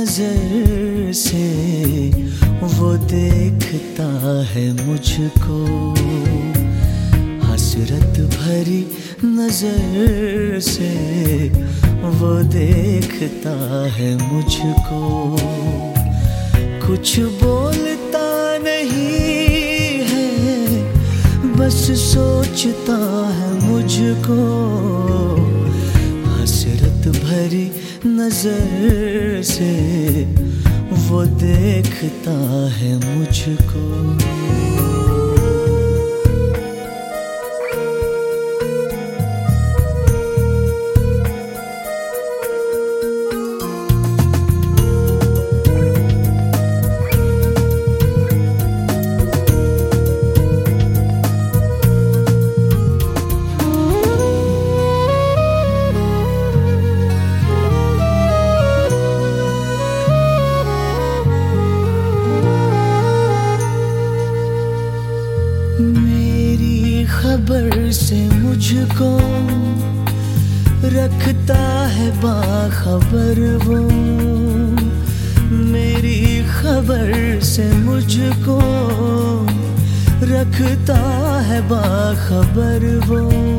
नजर से वो देखता है मुझको, हसरत भरी नजर से वो देखता है मुझको। कुछ बोलता नहीं है, बस सोचता है मुझको, हसरत भरी नजर से वो देखता है मुझको। मेरी खबर से मुझको रखता है बाखबर वो, मेरी खबर से मुझको रखता है बाखबर वो,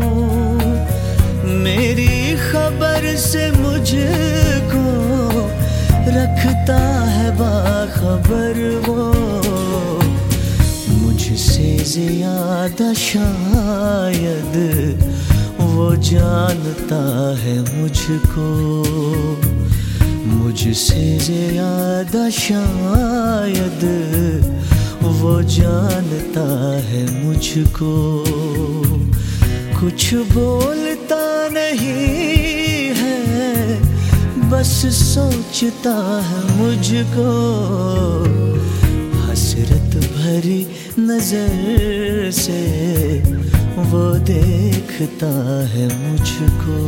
मेरी खबर से मुझको रखता है बाखबर वो। मुझसे ज्यादा शायद वो जानता है मुझको, मुझसे ज्यादा शायद वो जानता है मुझको। कुछ बोलता नहीं है, बस सोचता है मुझको, हसरत भरी नजर से वो देखता है मुझको।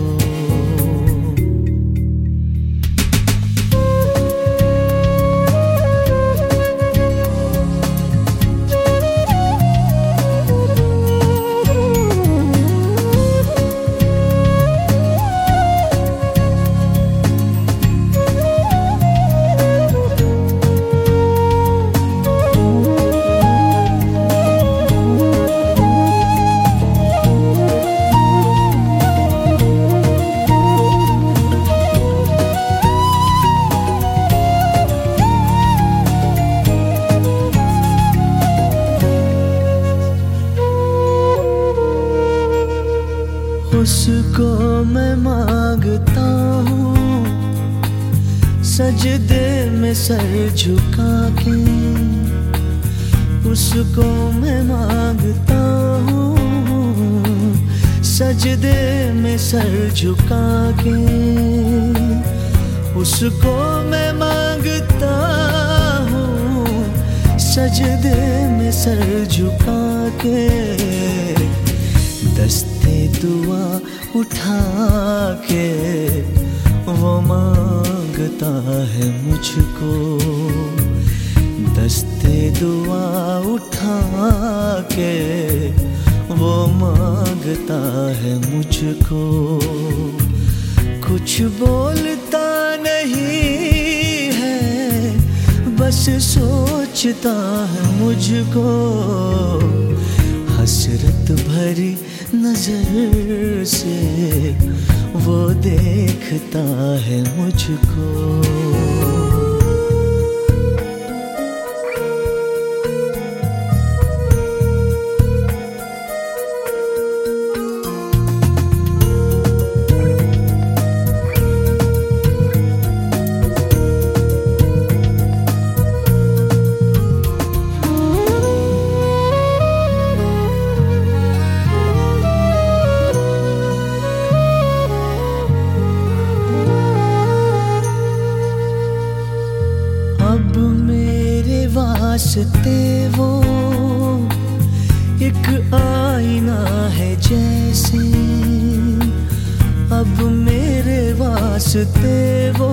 उसको मैं मांगता हूँ सजदे में सर झुका के, उसको मैं मांगता हूँ सजदे में सर झुका के, उसको मैं मांगता हूँ सजदे में सर झुका के। दस्ते दुआ उठा के वो मांगता है मुझको, दस्ते दुआ उठा के वो मांगता है मुझको। कुछ बोलता नहीं है, बस सोचता है मुझको, हसरत भरी नजर से वो देखता है मुझको। अब मेरे वास्ते वो एक आईना है जैसे, अब मेरे वास्ते वो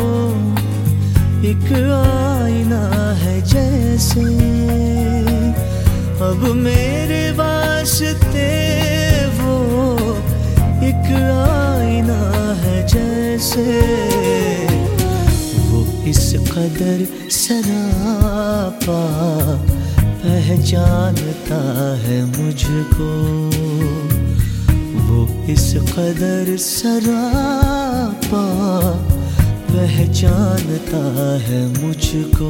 एक आईना है जैसे, अब मेरे वास्ते वो एक आईना है जैसे। वो इस कदर सरापा पहचानता है मुझको, वो इस कदर सरापा पहचानता है मुझको।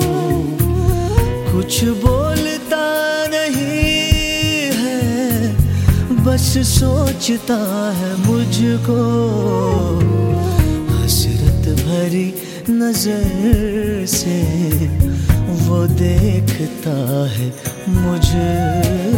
कुछ बोलता नहीं है, बस सोचता है मुझको, हसरत भरी नजर से वो देखता है मुझको।